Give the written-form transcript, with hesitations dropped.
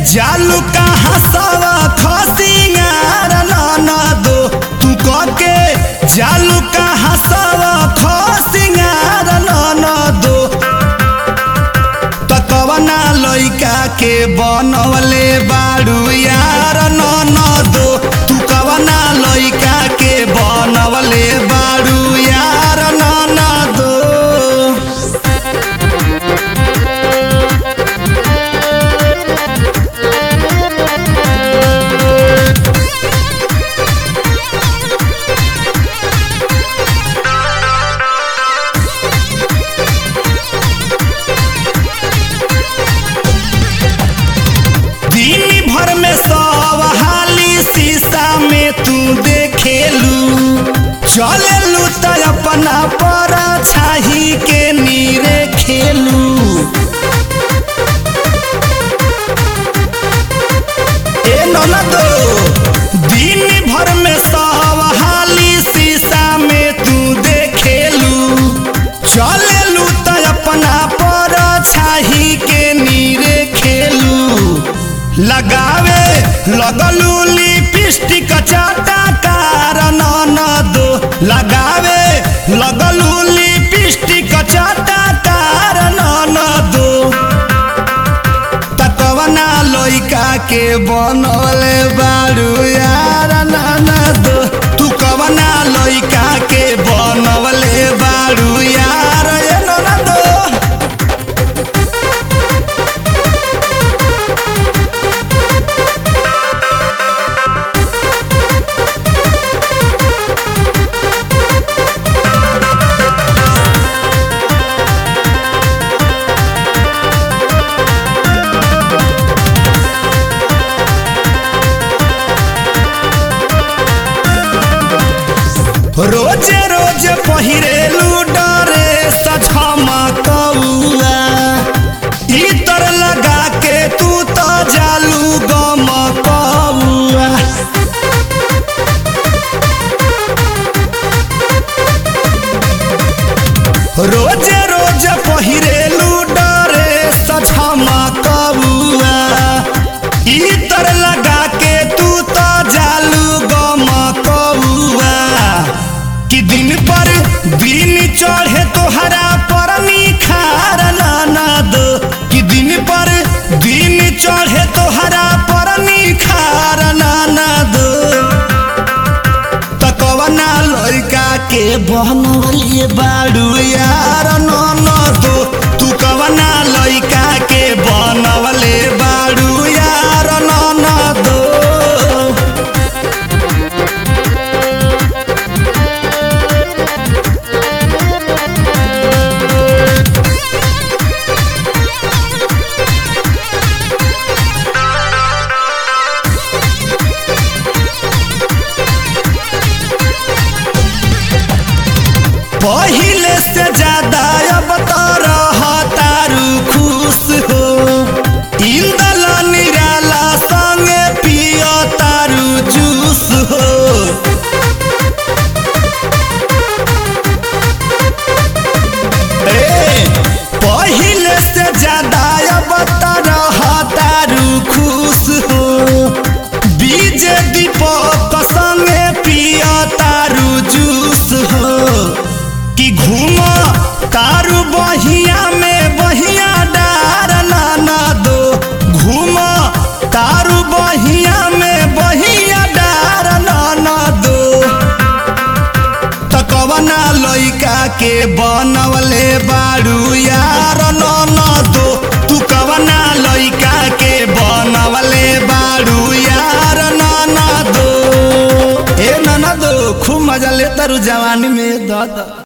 जालू कहाँ सवा खसिंगार नाना दो तू के जालू कहाँ सवा खसिंगार नाना दो तकवना लइका के बनवले बाड़ू यार नाना दो तू कवना लइका के बनवले बाड़ू यार नाना दो। दिन भर में सब हाली शीशा में तू देखेलू चलेलू तो अपना पर छाही के नीरे खेलू ए ननदो दिन भर में सब हाली शीशा में तू देखेलू चलेलू तो अपना पर छाही के नीरे खेलू लगावे लगलू लिपस्टिक चाटा कारण दो लगावे लगलू लिपस्टिक चाटा कारण दो तकवना लइका के बनवले बाड़ू यार नाना दो तू कवना लइका के बनवले बाड़ू यार ए नाना दो। रोजे रोजे पहिरेलू डरे सझमकौआ इतर लगा के तू तो जालू गमकौआ रोजे रोजे पहिरेलू डरे सझमकौआ इतर लगा के तू तो जालू गमकौआ कि दिन पर दिन चढ़े तोहरा पर निखार नाना दो कि दिन पर दिन चढ़े तोहरा पर निखार नाना दो तकवना लइका के बनवले बाड़ू यार नाना दो तू कवना लइका के बनवले बाड़ू यार नाना दो। पहिले से ज्यादा अब तो रहतारू खुश हो इंदल निराला संगे पियो तारू जूस हो पहिले से ज्यादा अब तो रहतारू खुश हो बीजे दीपक संगे पियो तारू जूस हो कि घूम तारू बहिया में बहिया डार नाना दो घूम तारू बहिया में बहिया डार नाना दो तकवना लइका के बनवले बाड़ू यार नाना दो तू कवना लइका के बनवले बाड़ू यार नाना दो ए नाना दो खूब मजा ले तारू जवानी में दादा।